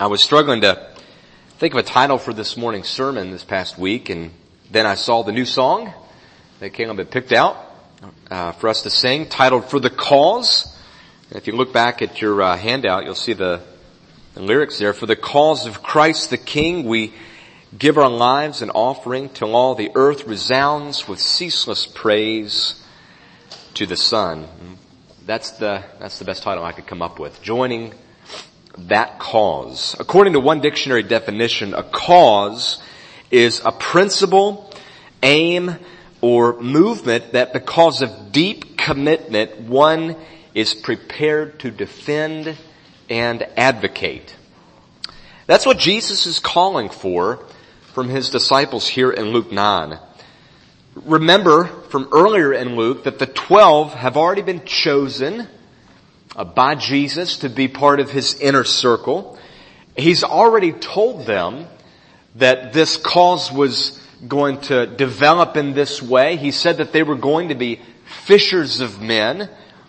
I was struggling to think of a title for this morning's sermon this past week, and then I saw the new song that Caleb had picked out for us to sing, titled "For the Cause." And if you look back at your handout, you'll see the lyrics there. For the cause of Christ the King, we give our lives an offering till all the earth resounds with ceaseless praise to the Son. That's the best title I could come up with. Joining that cause. According to one dictionary definition, a cause is a principle, aim, or movement that because of deep commitment, one is prepared to defend and advocate. That's what Jesus is calling for from his disciples here in Luke 9. Remember from earlier in Luke that the 12 have already been chosen by Jesus to be part of his inner circle. He's already told them that this cause was going to develop in this way. He said that they were going to be fishers of men.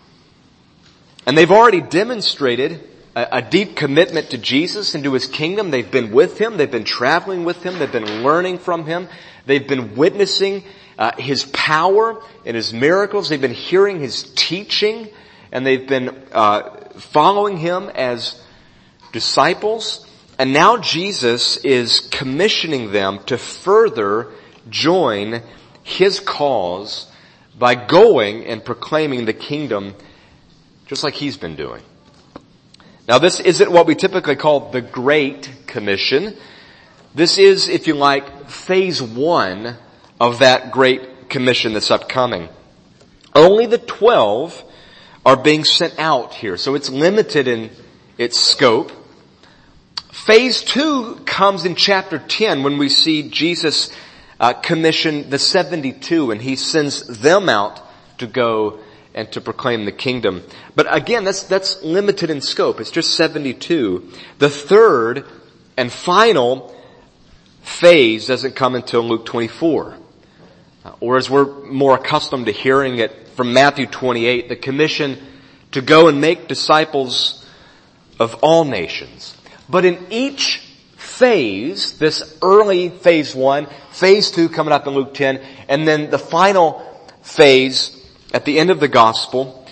And they've already demonstrated a deep commitment to Jesus and to his kingdom. They've been with him. They've been traveling with him. They've been learning from him. They've been witnessing his power and his miracles. They've been hearing his teaching. And they've been following him as disciples. And now Jesus is commissioning them to further join his cause by going and proclaiming the kingdom just like he's been doing. Now this isn't what we typically call the Great Commission. This is, if you like, phase 1 of that Great Commission that's upcoming. Only the 12 are being sent out here, so it's limited in its scope. Phase 2 comes in chapter 10 when we see Jesus commission the 72, and he sends them out to go and to proclaim the kingdom. But again, that's limited in scope. It's just 72. The third and final phase doesn't come until Luke 24. Or as we're more accustomed to hearing it from Matthew 28, the commission to go and make disciples of all nations. But in each phase, this early phase 1, phase 2 coming up in Luke 10, and then the final phase at the end of the gospel,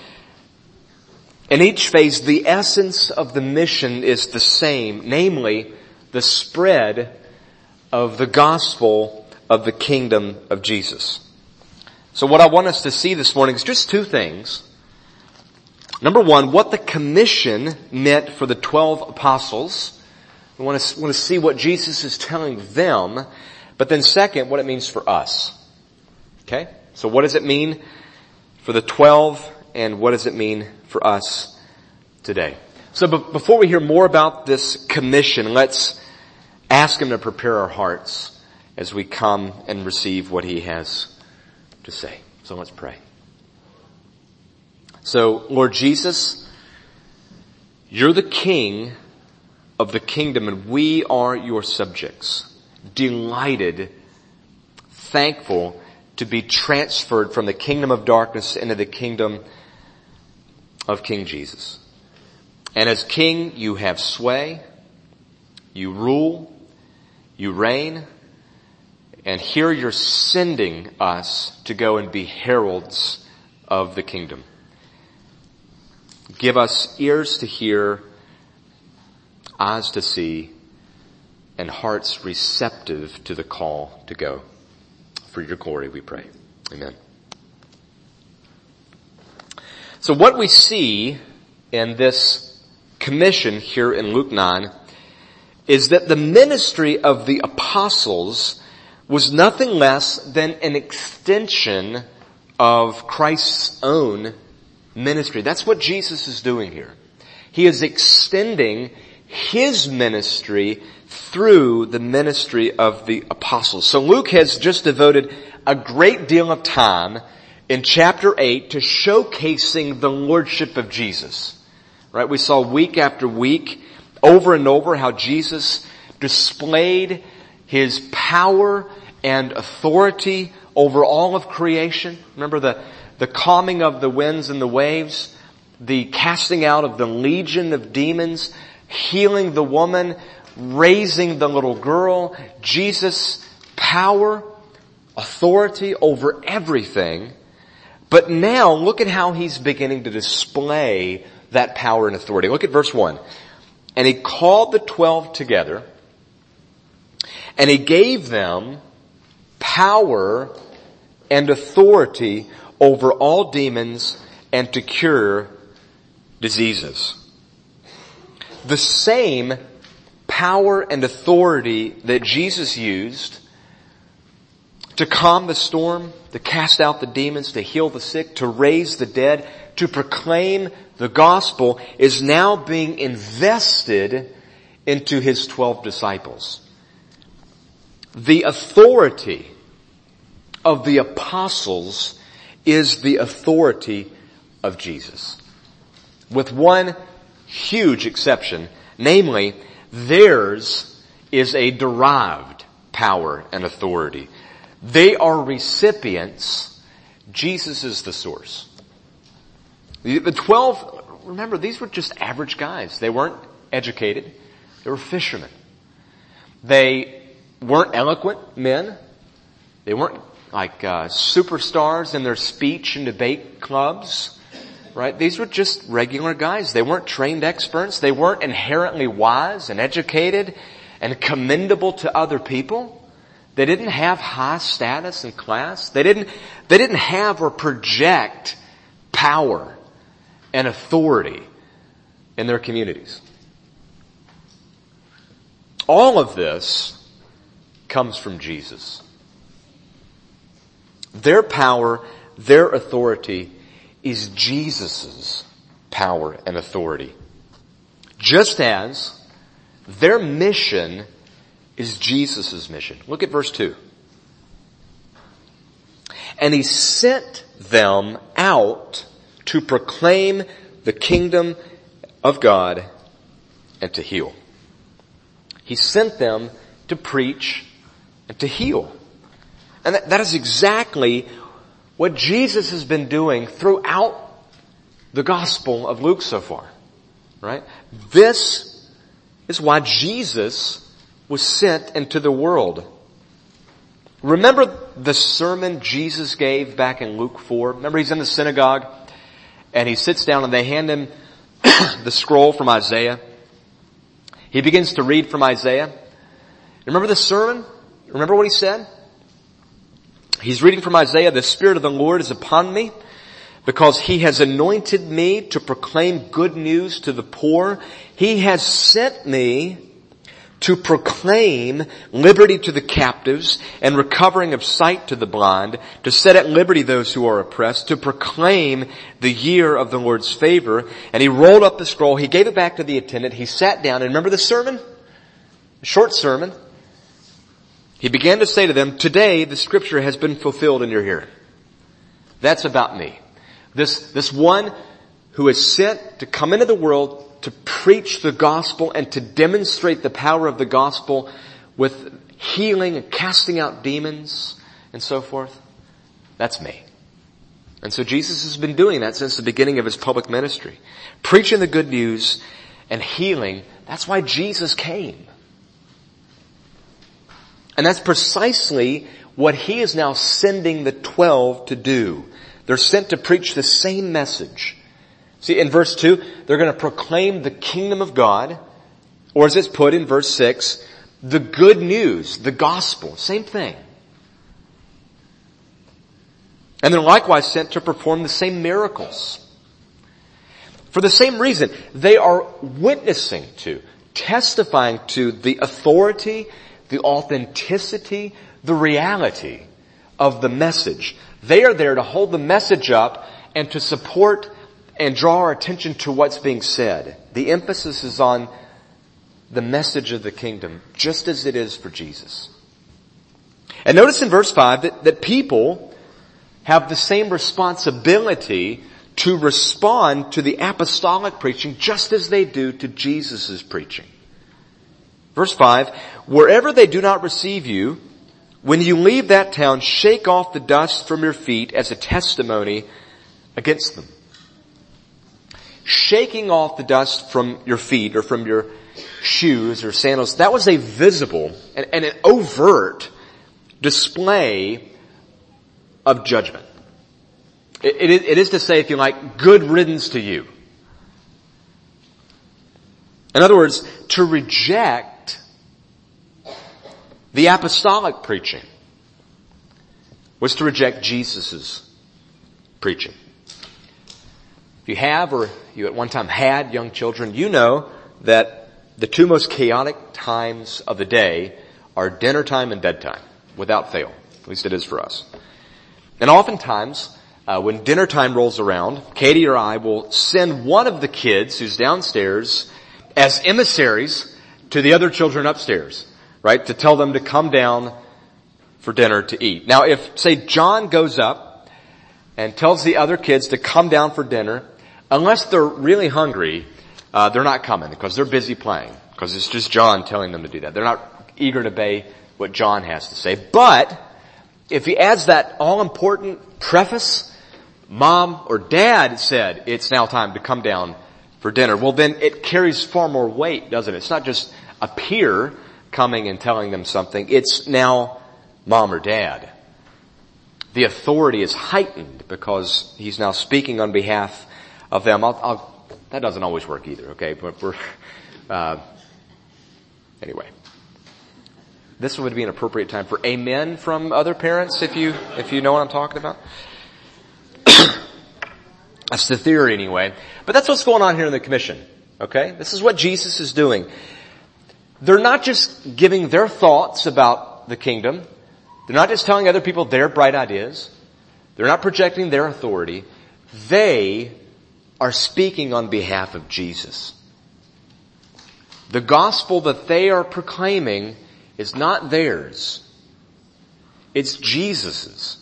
in each phase, the essence of the mission is the same, namely the spread of the gospel of the kingdom of Jesus. So what I want us to see this morning is just two things. Number one, what the commission meant for the 12 apostles. We want to see what Jesus is telling them. But then second, what it means for us. Okay? So what does it mean for the 12 and what does it mean for us today? So before we hear more about this commission, let's ask him to prepare our hearts as we come and receive what he has to say. So let's pray. So, Lord Jesus, you're the King of the kingdom and we are your subjects. Delighted, thankful to be transferred from the kingdom of darkness into the kingdom of King Jesus. And as King, you have sway, you rule, you reign, and here you're sending us to go and be heralds of the kingdom. Give us ears to hear, eyes to see, and hearts receptive to the call to go. For your glory we pray. Amen. So what we see in this commission here in Luke 9 is that the ministry of the apostles was nothing less than an extension of Christ's own ministry. That's what Jesus is doing here. He is extending his ministry through the ministry of the apostles. So Luke has just devoted a great deal of time in chapter 8 to showcasing the lordship of Jesus. Right? We saw week after week, over and over, how Jesus displayed his power and authority over all of creation. Remember the calming of the winds and the waves, the casting out of the legion of demons, healing the woman, raising the little girl. Jesus' power, authority over everything. But now look at how he's beginning to display that power and authority. Look at verse 1. And he called the 12 together, and he gave them power and authority over all demons and to cure diseases. The same power and authority that Jesus used to calm the storm, to cast out the demons, to heal the sick, to raise the dead, to proclaim the gospel is now being invested into his 12 disciples. The authority of the apostles is the authority of Jesus. With one huge exception, namely, theirs is a derived power and authority. They are recipients. Jesus is the source. The 12, remember, these were just average guys. They weren't educated. They were fishermen. They weren't eloquent men. They weren't like superstars in their speech and debate clubs. Right? These were just regular guys. They weren't trained experts. They weren't inherently wise and educated and commendable to other people. They didn't have high status and class. They didn't have or project power and authority in their communities. All of this comes from Jesus. Their power, their authority is Jesus' power and authority. Just as their mission is Jesus' mission. Look at verse 2. And he sent them out to proclaim the kingdom of God and to heal. He sent them to preach and to heal. And that is exactly what Jesus has been doing throughout the Gospel of Luke so far. Right? This is why Jesus was sent into the world. Remember the sermon Jesus gave back in Luke 4? Remember he's in the synagogue and he sits down and they hand him the scroll from Isaiah. He begins to read from Isaiah. Remember the sermon? Remember what he said? He's reading from Isaiah, "The Spirit of the Lord is upon me, because he has anointed me to proclaim good news to the poor. He has sent me to proclaim liberty to the captives and recovering of sight to the blind, to set at liberty those who are oppressed, to proclaim the year of the Lord's favor." And he rolled up the scroll. He gave it back to the attendant. He sat down. And remember the sermon? A short sermon. He began to say to them, "Today the scripture has been fulfilled in your hearing." That's about me. This one who is sent to come into the world to preach the gospel and to demonstrate the power of the gospel with healing and casting out demons and so forth. That's me. And so Jesus has been doing that since the beginning of his public ministry. Preaching the good news and healing. That's why Jesus came. And that's precisely what he is now sending the 12 to do. They're sent to preach the same message. See, in verse 2, they're going to proclaim the kingdom of God, or as it's put in verse 6, the good news, the gospel, same thing. And they're likewise sent to perform the same miracles. For the same reason, they are witnessing to, testifying to the authority, the authenticity, the reality of the message. They are there to hold the message up and to support and draw our attention to what's being said. The emphasis is on the message of the kingdom, just as it is for Jesus. And notice in verse 5 that people have the same responsibility to respond to the apostolic preaching just as they do to Jesus' preaching. Verse 5, "Wherever they do not receive you, when you leave that town, shake off the dust from your feet as a testimony against them." Shaking off the dust from your feet or from your shoes or sandals, that was a visible and an overt display of judgment. It is to say, if you like, good riddance to you. In other words, to reject the apostolic preaching was to reject Jesus' preaching. If you have, or you at one time had young children, you know that the two most chaotic times of the day are dinner time and bedtime, without fail. At least it is for us. And oftentimes, when dinner time rolls around, Katie or I will send one of the kids who's downstairs as emissaries to the other children upstairs, right? To tell them to come down for dinner to eat. Now, if, say, John goes up and tells the other kids to come down for dinner, unless they're really hungry, they're not coming because they're busy playing. Because it's just John telling them to do that. They're not eager to obey what John has to say. But if he adds that all-important preface, Mom or Dad said it's now time to come down for dinner, well then it carries far more weight, doesn't it? It's not just a peer coming and telling them something. It's now Mom or Dad. The authority is heightened because he's now speaking on behalf of them. That doesn't always work either, okay? But anyway. This would be an appropriate time for amen from other parents if you know what I'm talking about. That's the theory anyway. But that's what's going on here in the commission. Okay? This is what Jesus is doing. They're not just giving their thoughts about the kingdom. They're not just telling other people their bright ideas. They're not projecting their authority. They are speaking on behalf of Jesus. The gospel that they are proclaiming is not theirs. It's Jesus's.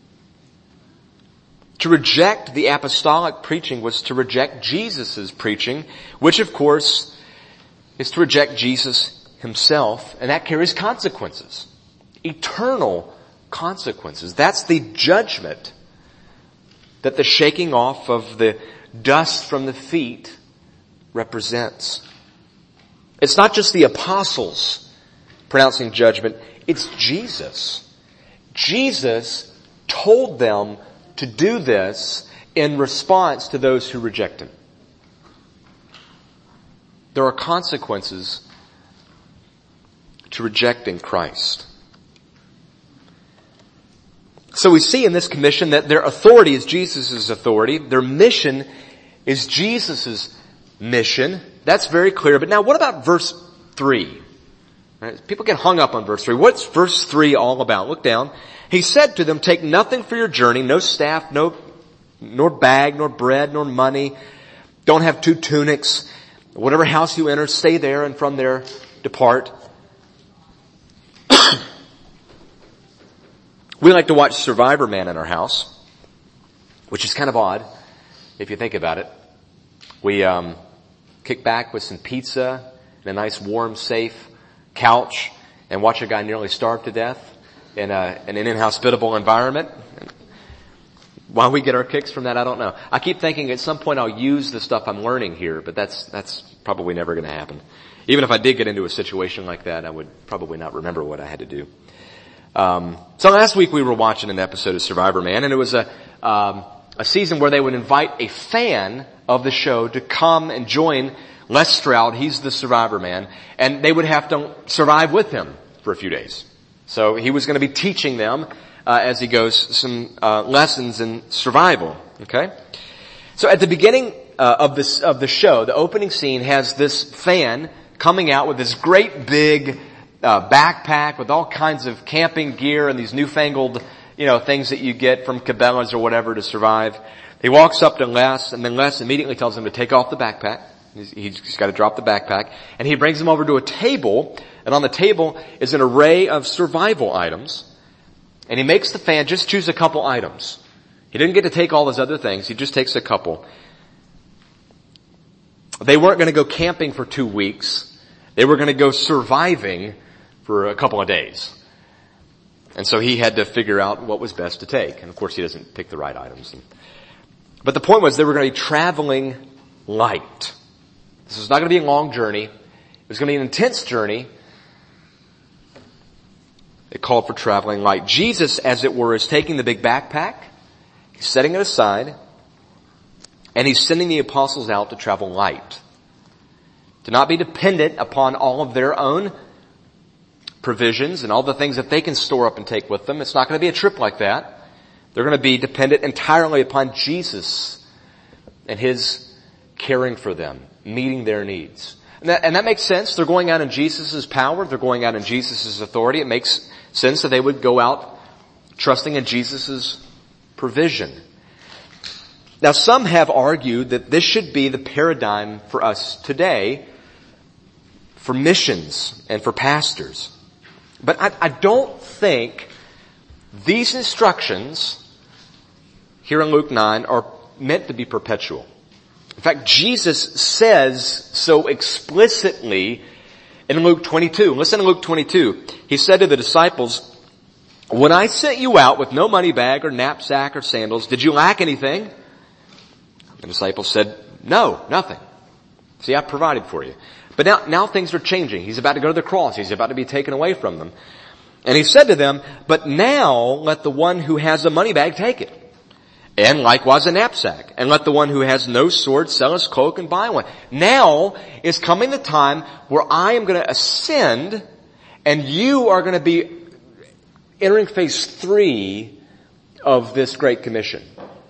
To reject the apostolic preaching was to reject Jesus' preaching, which of course is to reject Jesus himself, and that carries consequences. Eternal consequences. That's the judgment that the shaking off of the dust from the feet represents. It's not just the apostles pronouncing judgment, it's Jesus. Jesus told them to do this in response to those who reject him. There are consequences to rejecting Christ. So we see in this commission that their authority is Jesus' authority. Their mission is Jesus' mission. That's very clear. But now what about verse 3? Right? People get hung up on verse 3. What's verse 3 all about? Look down. He said to them, take nothing for your journey, no staff, nor bag, nor bread, nor money. Don't have 2 tunics. Whatever house you enter, stay there, and from there depart. We like to watch Survivor Man in our house, which is kind of odd if you think about it. We kick back with some pizza and a nice warm, safe couch and watch a guy nearly starve to death in an inhospitable environment. Why we get our kicks from that, I don't know. I keep thinking at some point I'll use the stuff I'm learning here, but that's probably never going to happen. Even if I did get into a situation like that, I would probably not remember what I had to do. So last week we were watching an episode of Survivor Man, and it was a season where they would invite a fan of the show to come and join Les Stroud. He's the Survivor Man, and they would have to survive with him for a few days. So he was going to be teaching them as he goes some lessons in survival. Okay, so at the beginning of the show, the opening scene has this fan coming out with this great big backpack with all kinds of camping gear and these newfangled, things that you get from Cabela's or whatever to survive. He walks up to Les, and then Les immediately tells him to take off the backpack. He's got to drop the backpack, and he brings him over to a table, and on the table is an array of survival items, and he makes the fan just choose a couple items. He didn't get to take all his other things. He just takes a couple. They weren't going to go camping for 2 weeks. They were going to go surviving for a couple of days. And so he had to figure out what was best to take. And of course he doesn't pick the right items. But the point was they were going to be traveling light. This was not going to be a long journey. It was going to be an intense journey. It called for traveling light. Jesus, as it were, is taking the big backpack, he's setting it aside, and he's sending the apostles out to travel light. To not be dependent upon all of their own provisions and all the things that they can store up and take with them. It's not going to be a trip like that. They're going to be dependent entirely upon Jesus and his caring for them, meeting their needs. And that makes sense. They're going out in Jesus' power. They're going out in Jesus' authority. It makes sense that they would go out trusting in Jesus' provision. Now, some have argued that this should be the paradigm for us today for missions and for pastors. But I don't think these instructions here in Luke 9 are meant to be perpetual. In fact, Jesus says so explicitly in Luke 22. Listen to Luke 22. He said to the disciples, "When I sent you out with no money bag or knapsack or sandals, did you lack anything?" The disciples said, "No, nothing. See, I provided for you." But now things are changing. He's about to go to the cross. He's about to be taken away from them. And he said to them, "But now let the one who has a money bag take it, and likewise a knapsack. And let the one who has no sword sell his cloak and buy one." Now is coming the time where I am going to ascend, and you are going to be entering phase 3 of this Great Commission.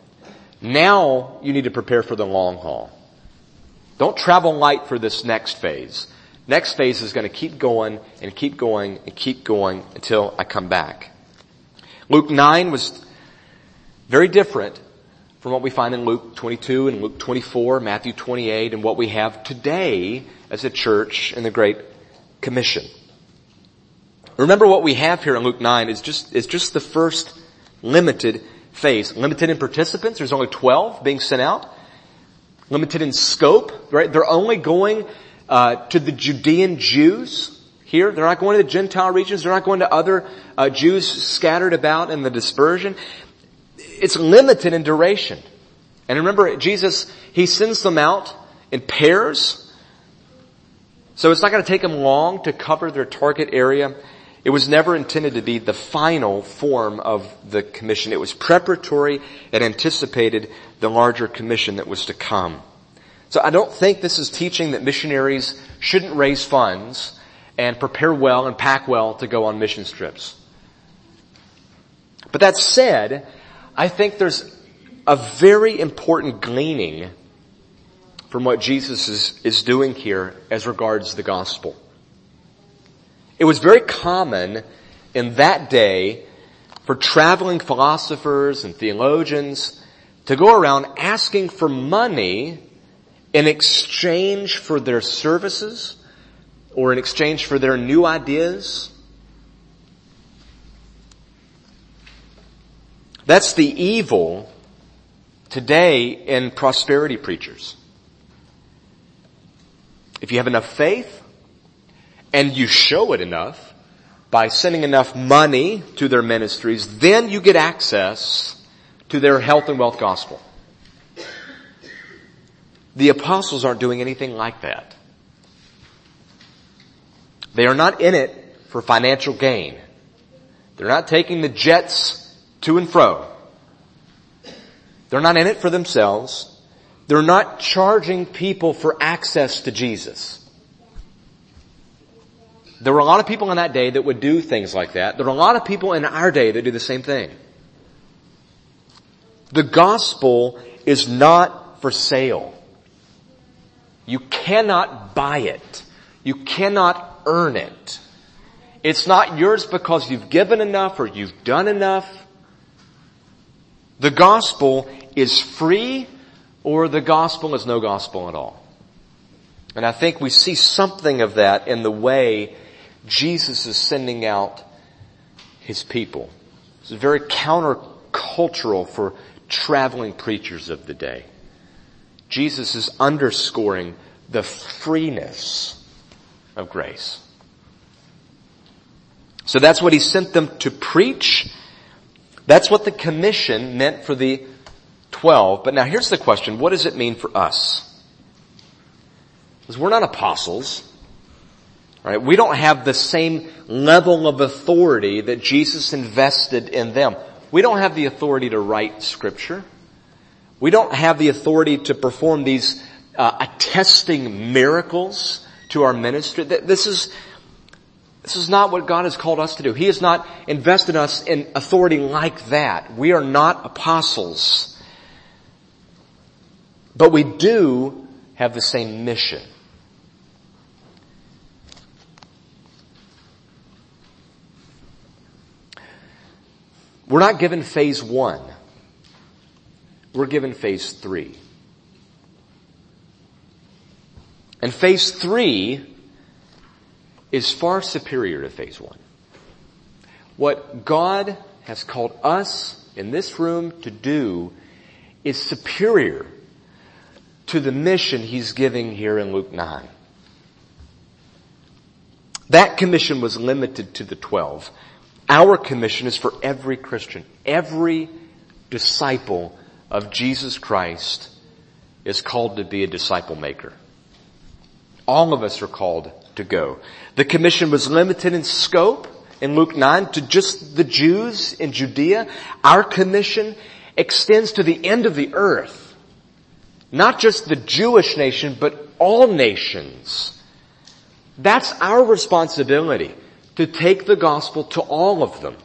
Now you need to prepare for the long haul. Don't travel light for this next phase. Next phase is going to keep going and keep going and keep going until I come back. Luke 9 was very different from what we find in Luke 22 and Luke 24, Matthew 28, and what we have today as a church in the Great Commission. Remember, what we have here in Luke 9 is just the first limited phase. Limited in participants. There's only 12 being sent out. Limited in scope, right? They're only going to the Judean Jews here. They're not going to the Gentile regions. They're not going to other Jews scattered about in the dispersion. It's limited in duration. And remember, Jesus, he sends them out in pairs. So it's not going to take them long to cover their target area. It was never intended to be the final form of the commission. It was preparatory and anticipated the larger commission that was to come. So I don't think this is teaching that missionaries shouldn't raise funds and prepare well and pack well to go on mission trips. But that said, I think there's a very important gleaning from what Jesus is doing here as regards the gospel. It was very common in that day for traveling philosophers and theologians to go around asking for money in exchange for their services or in exchange for their new ideas. That's the evil today in prosperity preachers. If you have enough faith, and you show it enough by sending enough money to their ministries, then you get access to their health and wealth gospel. The apostles aren't doing anything like that. They are not in it for financial gain. They're not taking the jets to and fro. They're not in it for themselves. They're not charging people for access to Jesus. There were a lot of people in that day that would do things like that. There are a lot of people in our day that do the same thing. The gospel is not for sale. You cannot buy it. You cannot earn it. It's not yours because you've given enough or you've done enough. The gospel is free, or the gospel is no gospel at all. And I think we see something of that in the way Jesus is sending out his people. It's very countercultural for traveling preachers of the day. Jesus is underscoring the freeness of grace. So that's what he sent them to preach. That's what the commission meant for the 12. But now here's the question. What does it mean for us? Because we're not apostles. All right? We don't have the same level of authority that Jesus invested in them. We don't have the authority to write Scripture. We don't have the authority to perform these attesting miracles to our ministry. This is not what God has called us to do. He has not invested us in authority like that. We are not apostles. But we do have the same mission. We're not given phase 1. We're given phase 3. And phase 3 is far superior to phase 1. What God has called us in this room to do is superior to the mission He's giving here in Luke 9. That commission was limited to the 12. Our commission is for every Christian. Every disciple of Jesus Christ is called to be a disciple maker. All of us are called to go. The commission was limited in scope in Luke 9 to just the Jews in Judea. Our commission extends to the end of the earth. Not just the Jewish nation, but all nations. That's our responsibility, to take the gospel to all of them.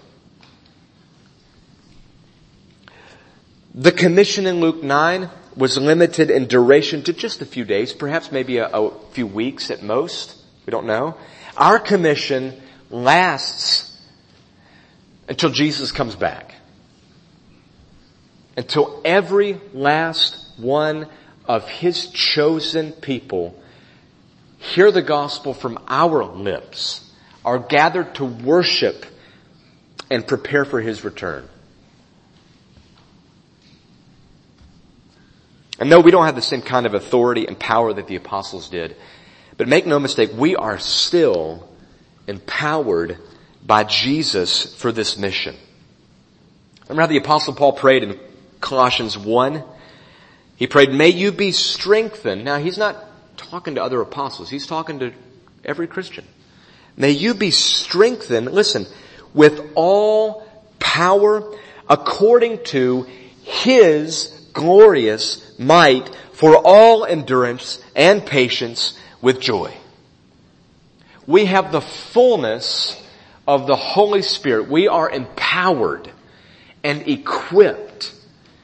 The commission in Luke 9 was limited in duration to just a few days, perhaps maybe a few weeks at most. We don't know. Our commission lasts until Jesus comes back. Until every last one of His chosen people hear the gospel from our lips, are gathered to worship and prepare for His return. And no, we don't have the same kind of authority and power that the apostles did. But make no mistake, we are still empowered by Jesus for this mission. Remember how the apostle Paul prayed in Colossians 1? He prayed, may you be strengthened. Now, he's not talking to other apostles. He's talking to every Christian. May you be strengthened, listen, with all power according to His glorious might for all endurance and patience with joy. We have the fullness of the Holy Spirit. We are empowered and equipped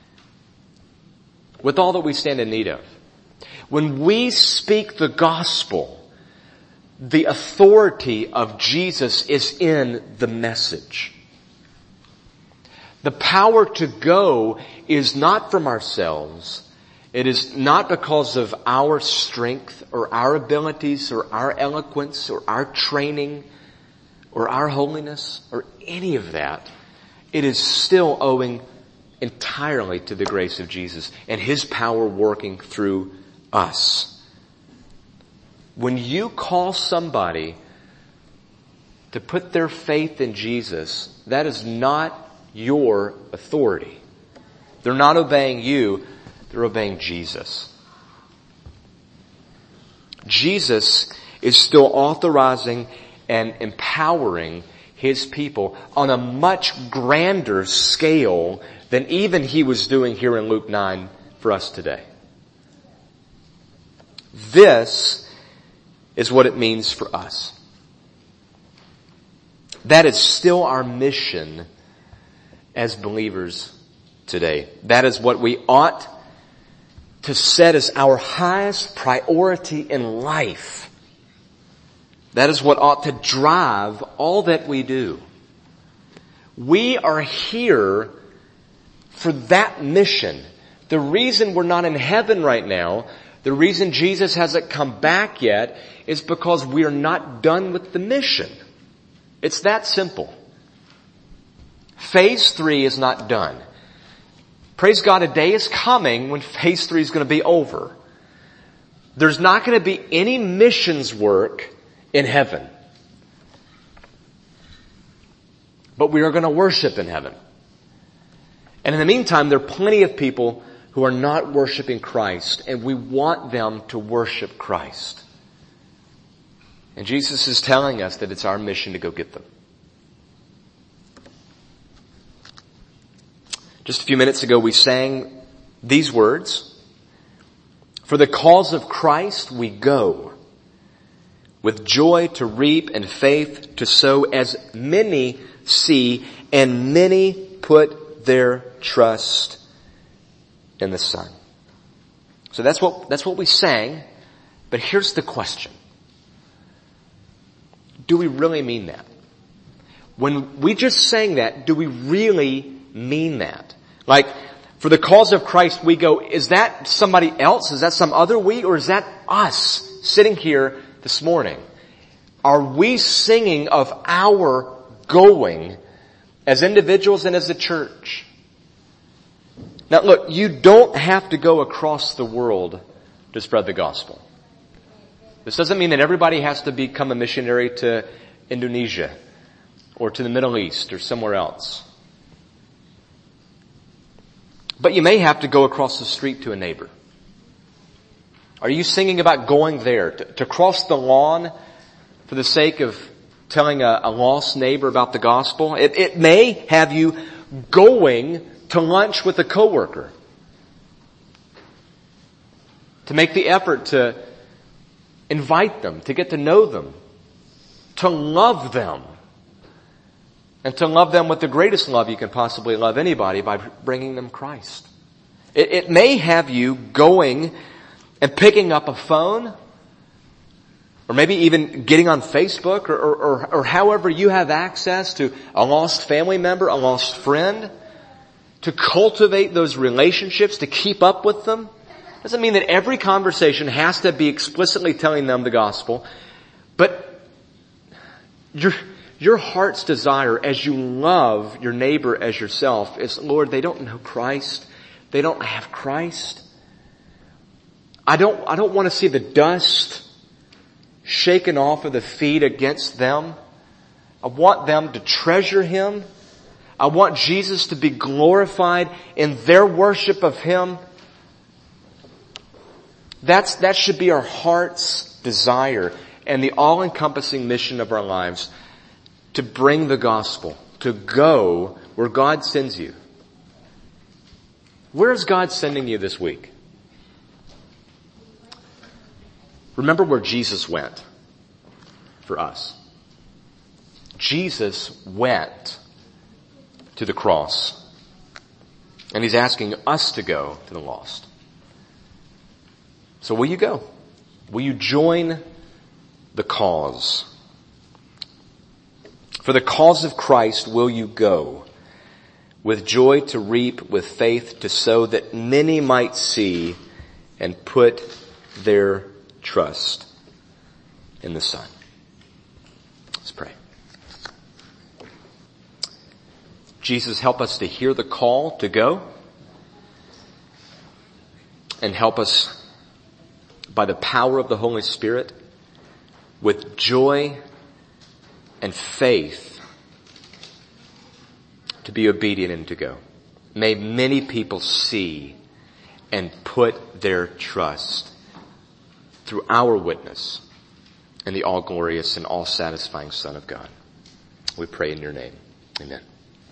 with all that we stand in need of. When we speak the gospel, the authority of Jesus is in the message. The power to go is not from ourselves. It is not because of our strength or our abilities or our eloquence or our training or our holiness or any of that. It is still owing entirely to the grace of Jesus and His power working through us. When you call somebody to put their faith in Jesus, that is not your authority. They're not obeying you, they're obeying Jesus. Jesus is still authorizing and empowering His people on a much grander scale than even He was doing here in Luke 9 for us today. This is what it means for us. That is still our mission as believers today. That is what we ought to set as our highest priority in life. That is what ought to drive all that we do. We are here for that mission. The reason we're not in heaven right now, the reason Jesus hasn't come back yet, is because we are not done with the mission. It's that simple. Phase 3 is not done. Praise God, a day is coming when phase 3 is going to be over. There's not going to be any missions work in heaven. But we are going to worship in heaven. And in the meantime, there are plenty of people who are not worshiping Christ, and we want them to worship Christ. And Jesus is telling us that it's our mission to go get them. Just a few minutes ago we sang these words. For the cause of Christ we go, with joy to reap and faith to sow, as many see and many put their trust in the Son. So that's what we sang, but here's the question. Do we really mean that? When we just sang that, do we really mean that? Like, for the cause of Christ we go, is that somebody else? Is that some other we? Or is that us sitting here this morning? Are we singing of our going as individuals and as a church? Now look, you don't have to go across the world to spread the gospel. This doesn't mean that everybody has to become a missionary to Indonesia or to the Middle East or somewhere else. But you may have to go across the street to a neighbor. Are you singing about going there, to cross the lawn for the sake of telling a lost neighbor about the gospel? It may have you going to lunch with a coworker, to make the effort to invite them, to get to know them, to love them, and to love them with the greatest love you can possibly love anybody, by bringing them Christ. It may have you going and picking up a phone, or maybe even getting on Facebook, or however you have access to a lost family member, a lost friend, to cultivate those relationships, to keep up with them. Doesn't mean that every conversation has to be explicitly telling them the gospel, but your heart's desire as you love your neighbor as yourself is, Lord, they don't know Christ. They don't have Christ. I don't want to see the dust shaken off of the feet against them. I want them to treasure Him. I want Jesus to be glorified in their worship of Him. That should be our heart's desire and the all-encompassing mission of our lives, to bring the gospel, to go where God sends you. Where is God sending you this week? Remember where Jesus went for us. Jesus went to the cross, and He's asking us to go to the lost. So will you go? Will you join the cause? For the cause of Christ will you go, with joy to reap, with faith to sow, that many might see and put their trust in the Son. Let's pray. Jesus, help us to hear the call to go, and help us by the power of the Holy Spirit, with joy and faith, to be obedient and to go. May many people see and put their trust through our witness in the all-glorious and all-satisfying Son of God. We pray in your name. Amen.